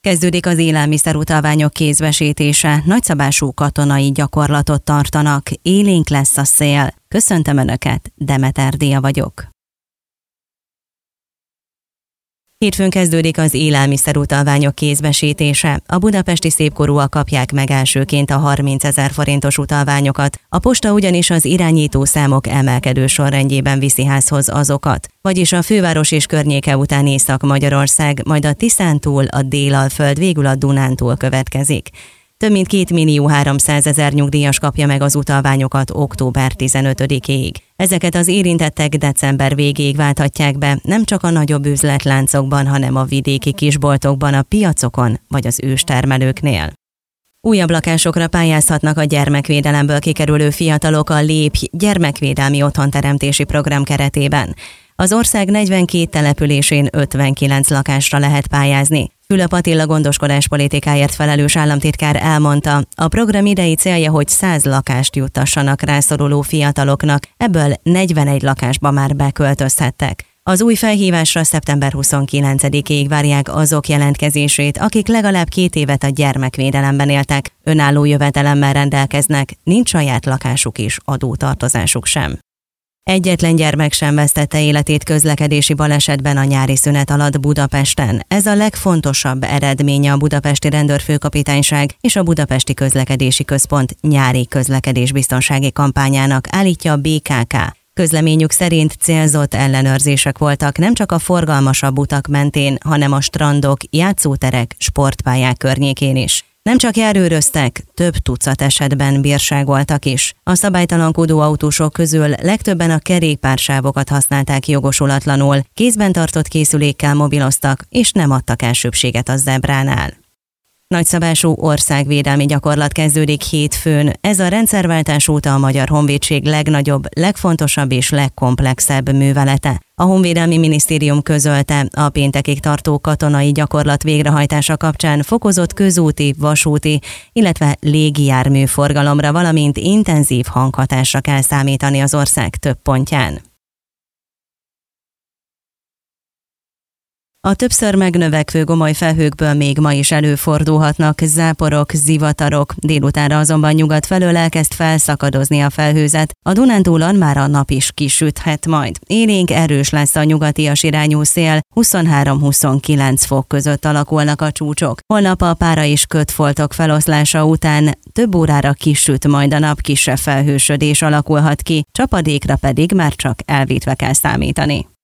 Kezdődik az élelmiszerutalványok kézbesítése, nagyszabású katonai gyakorlatot tartanak, élénk lesz a szél. Köszöntöm Önöket, Demeter Dia vagyok. Hétfőn kezdődik az élelmiszerutalványok kézbesítése. A budapesti szépkorúak kapják meg elsőként a 30 000 forintos utalványokat, a posta ugyanis az irányító számok emelkedő sorrendjében viszi házhoz azokat. Vagyis a főváros és környéke után Észak-Magyarország, majd a Tiszántúl, a Délalföld, végül a Dunántúl következik. Több mint 2 300 000 nyugdíjas kapja meg az utalványokat október 15-ig. Ezeket az érintettek december végéig válthatják be, nem csak a nagyobb üzletláncokban, hanem a vidéki kisboltokban, a piacokon vagy az őstermelőknél. Újabb lakásokra pályázhatnak a gyermekvédelemből kikerülő fiatalok a Lépj gyermekvédelmi otthonteremtési program keretében. Az ország 42 településén 59 lakásra lehet pályázni. Fülöp Attila gondoskodás politikáért felelős államtitkár elmondta, a program idei célja, hogy 100 lakást juttassanak rászoruló fiataloknak, ebből 41 lakásba már beköltözhettek. Az új felhívásra szeptember 29-ig várják azok jelentkezését, akik legalább 2 évet a gyermekvédelemben éltek, önálló jövedelemmel rendelkeznek, nincs saját lakásuk és adótartozásuk sem. Egyetlen gyermek sem vesztette életét közlekedési balesetben a nyári szünet alatt Budapesten. Ez a legfontosabb eredménye a budapesti rendőrfőkapitányság és a Budapesti Közlekedési Központ nyári közlekedésbiztonsági kampányának, állítja a BKK. Közleményük szerint célzott ellenőrzések voltak nem csak a forgalmasabb utak mentén, hanem a strandok, játszóterek, sportpályák környékén is. Nem csak járőröztek, több tucat esetben bírságoltak is. A szabálytalankodó autósok közül legtöbben a kerékpársávokat használták jogosulatlanul, kézben tartott készülékkel mobiloztak, és nem adtak elsőbbséget a zebránál. Nagyszabású országvédelmi gyakorlat kezdődik hétfőn. Ez a rendszerváltás óta a Magyar Honvédség legnagyobb, legfontosabb és legkomplexebb művelete. A Honvédelmi Minisztérium közölte, a péntekig tartó katonai gyakorlat végrehajtása kapcsán fokozott közúti, vasúti, illetve légijármű forgalomra, valamint intenzív hanghatásra kell számítani az ország több pontján. A többször megnövekvő gomoly felhőkből még ma is előfordulhatnak záporok, zivatarok, délutánra azonban nyugat felől elkezd felszakadozni a felhőzet, a Dunántúlon már a nap is kisüthet majd. Élénk erős lesz a nyugatias irányú szél, 23-29 fok között alakulnak a csúcsok. Holnap a pára és kötfoltok feloszlása után több órára kisüt majd a nap, kisebb felhősödés alakulhat ki, csapadékra pedig már csak elvétve kell számítani.